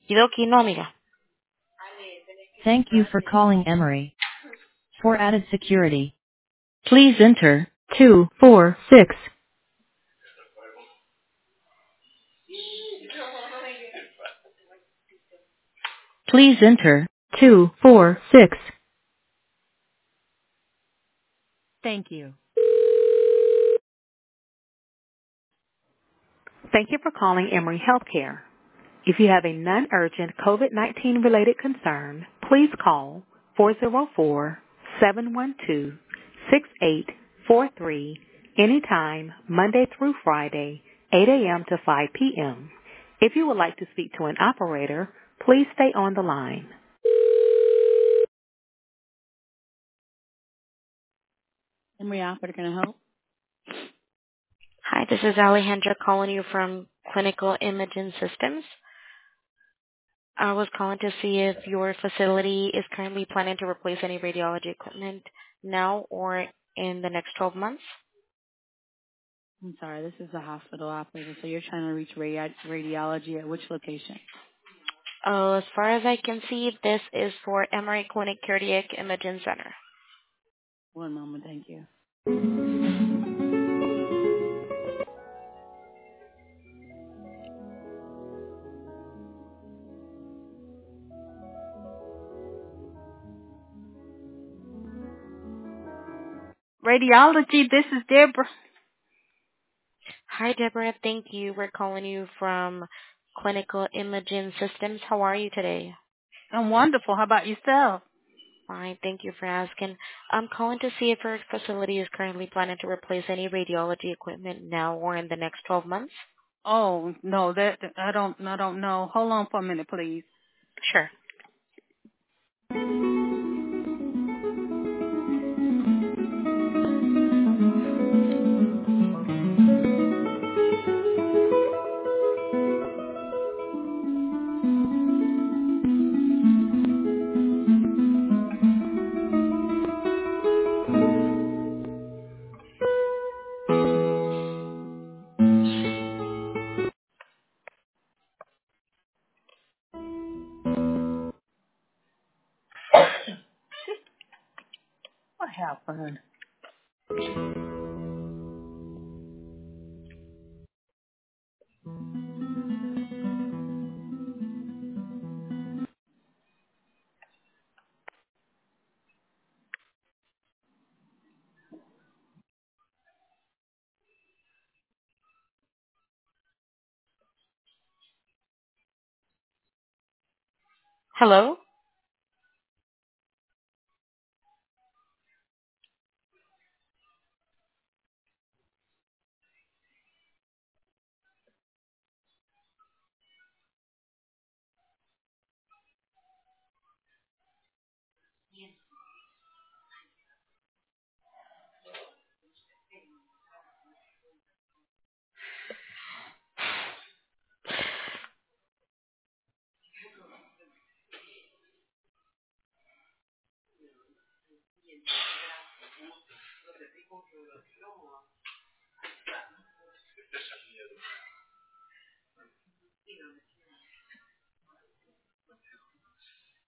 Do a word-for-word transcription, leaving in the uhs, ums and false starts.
Kidoki no, amiga. Thank you for calling Emory. For added security, please enter two four six. Please enter two four six. Thank you. Thank you for calling Emory Healthcare. If you have a non-urgent COVID nineteen related concern, please call four zero four, seven one two, six eight four three anytime Monday through Friday, eight a.m. to five p.m. If you would like to speak to an operator, please stay on the line. Emory operator, can I help? Hi, this is Alejandra calling you from Clinical Imaging Systems. I was calling to see if your facility is currently planning to replace any radiology equipment now or in the next twelve months. I'm sorry, this is the hospital operator, so you're trying to reach radi- radiology at which location? Uh, as far as I can see, this is for Emory Clinic Cardiac Imaging Center. One moment, thank you. Radiology, this is Deborah. Hi, Deborah. Thank you. We're calling you from Clinical Imaging Systems. How are you today? I'm wonderful. How about yourself? Fine. Thank you for asking. I'm calling to see if your facility is currently planning to replace any radiology equipment now or in the next twelve months. Oh, no, that I don't I don't know. Hold on for a minute, please. Sure. What happened? Hello?